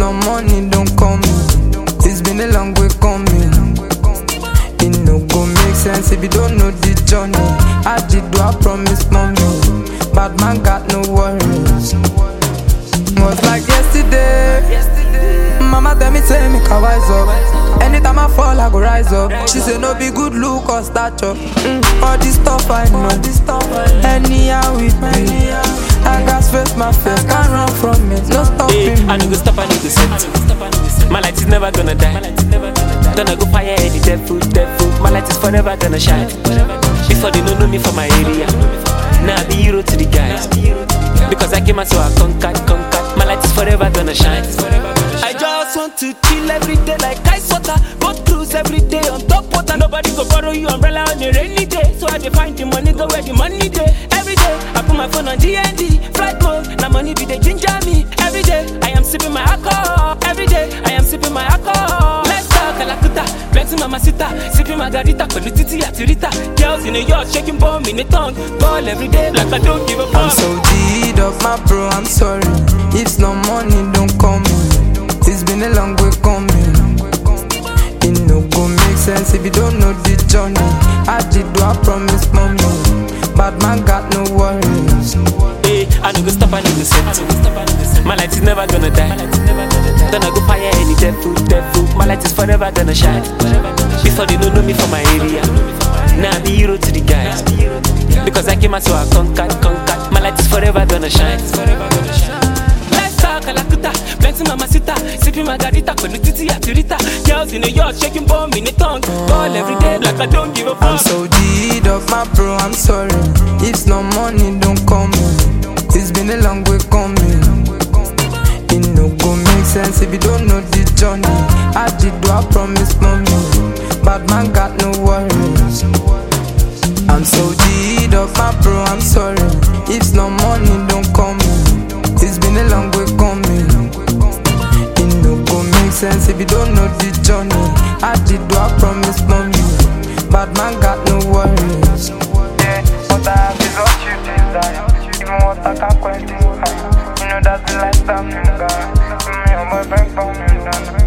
no money, don't call me. It's been a long way coming. It no go make sense if you don't know the journey. I did do I promise mommy. Bad man got no worries. Was like yesterday. Mama tell me say make I wise up. Anytime I fall I go rise up. She say no be good look or stature. All this stuff I know. Anyhow with me. I got face my face, can't run from it. No stopping me. I no go stop, I no go set. My light is never gonna die. Gonna go fire any devil. My light is forever gonna shine. Before they don't know me from my area. Now I be hero to the guys. Because I came out so I conquered. My light is forever gonna shine. I just want to chill every day like ice water. Go cruise every day on top water. Nobody go borrow you umbrella on a rainy day. So I dey find the money, go where the money day. Every day I put my phone on DND, flight mode. Now money be the ginger me. Every day I am sipping my alcohol. Every day I am sipping my alcohol. Let's talk Kalakuta, plenty mamacita, sipping margarita, Titi Atirita. Girls in the yard shaking bomb in the tongue. Ball every day like I don't give a fuck. I'm so G'd up my bro, I'm sorry. If no money, don't call me. It's been a long way coming. It no go make sense if you don't know the journey. I did do I promise mommy. Bad man got no worries. I no go stop, I no go set. My light is never gonna die. Gonna go fire any devil. My light is forever gonna shine. Before they don't know me from my area. Now I be hero to the guys. Because I came out so I conquered. My light is forever gonna shine. Let's talk Kalakuta, plenty mamacita, sipping margarita, Titi Atirita. Girls in the yard shaking bomb in the tongue. Ball every day like I don't give a fuck. I'm so G'd up my bro, I'm sorry. If no money, don't call me. It's been a long way coming. It no go make sense if you don't know the journey. I did do I promise mommy. Bad man got no worries. I'm so G'd up my bro, I'm sorry. If no money, don't call me. It's been a long way coming. It no go make sense if you don't know the journey. I did do I promise mommy. Bad man got no worries. Yeah, what I have is what you desire. Even what I can't quench is high. You know that's the lifestyle, nigga. Give me your boyfriend for me,